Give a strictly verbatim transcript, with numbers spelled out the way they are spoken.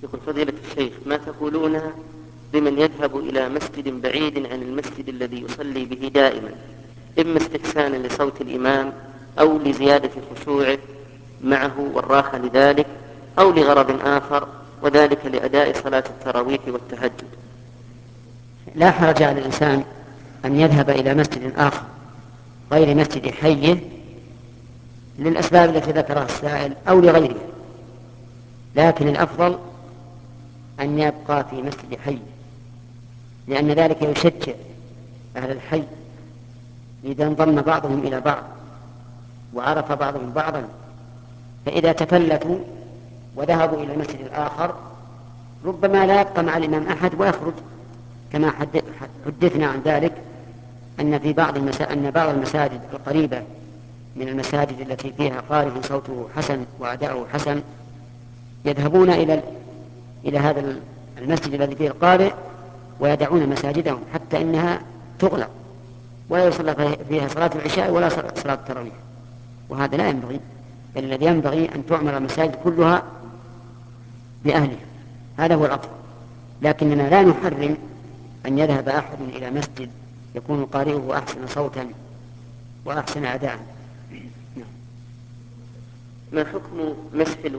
يقول فضيلة الشيخ ما تقولون لمن يذهب إلى مسجد بعيد عن المسجد الذي يصلي به دائما، إما استحسانا لصوت الإمام أو لزيادة خشوعه معه والراحة لذلك، أو لغرض آخر وذلك لأداء صلاة التراويح والتهجد؟ لا حرج على الإنسان أن يذهب إلى مسجد آخر غير مسجد حيه للأسباب التي ذكرها السائل أو لغيره، لكن الأفضل أن يبقى في مسجد حي، لأن ذلك يشجع أهل الحي إذا انضم بعضهم إلى بعض وعرف بعضهم بعضا، فإذا تفلتوا وذهبوا إلى المسجد الآخر ربما لا يبقى مع الإمام أحد ويخرج، كما حدثنا عن ذلك أن في بعض المسا... أن بعض المساجد القريبة من المساجد التي فيها قارئ صوته حسن وأداؤه حسن يذهبون إلى إلى هذا المسجد الذي فيه القارئ ويدعون مساجدهم حتى إنها تغلق ولا يصلى فيها صلاة العشاء ولا صلاة التراويح، وهذا لا ينبغي، بل الذي ينبغي أن تعمر المساجد كلها بأهلها، هذا هو الأفضل. لكننا لا نحرم أن يذهب أحد إلى مسجد يكون قارئه أحسن صوتا وأحسن أداء. ما حكم مسح